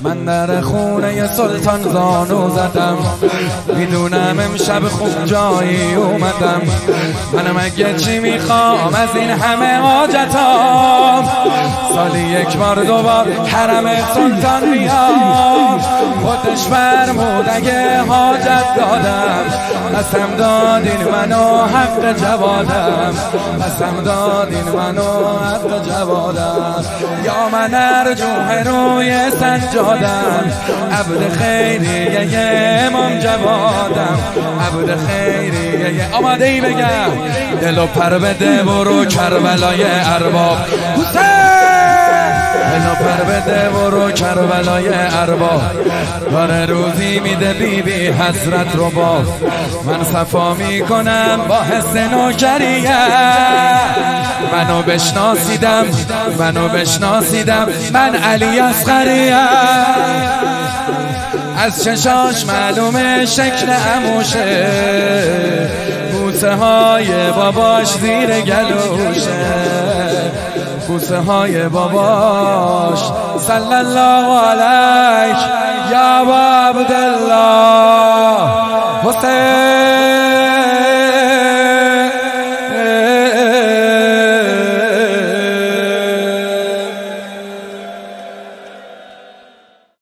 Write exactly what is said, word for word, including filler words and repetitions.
من در خونه سلطان زانو زدم، میدونم امشب خوب جایی اومدم. من مگه چی میخوام از این همه حاجتام؟ سالی یک بار دوبار حرم سلطان میام. خودش فرمود اگه حاجت دادم، قسم دادین منو حق جوادم، قسم دادین منو حق جوادم. یا من ارجوه روی سجادم، عبد خیریه امام جوادم، عبد خیریه. آماده ای بگم دلو پر بده برو کربلای ارباب، دلو پر بده برو کربلای ارباب. داره روزی میده بی بی حضرت رو باز. من صفا میکنم با حس نوکریه، منو بشناسیدم منو بشناسیدم من علی اصغریه. از چشاش معلومه شکل عموشه، بوسه های باباش زیر گلوشه، بوسه های باباش. صلی الله علیک یا ابا عبدالله حسین.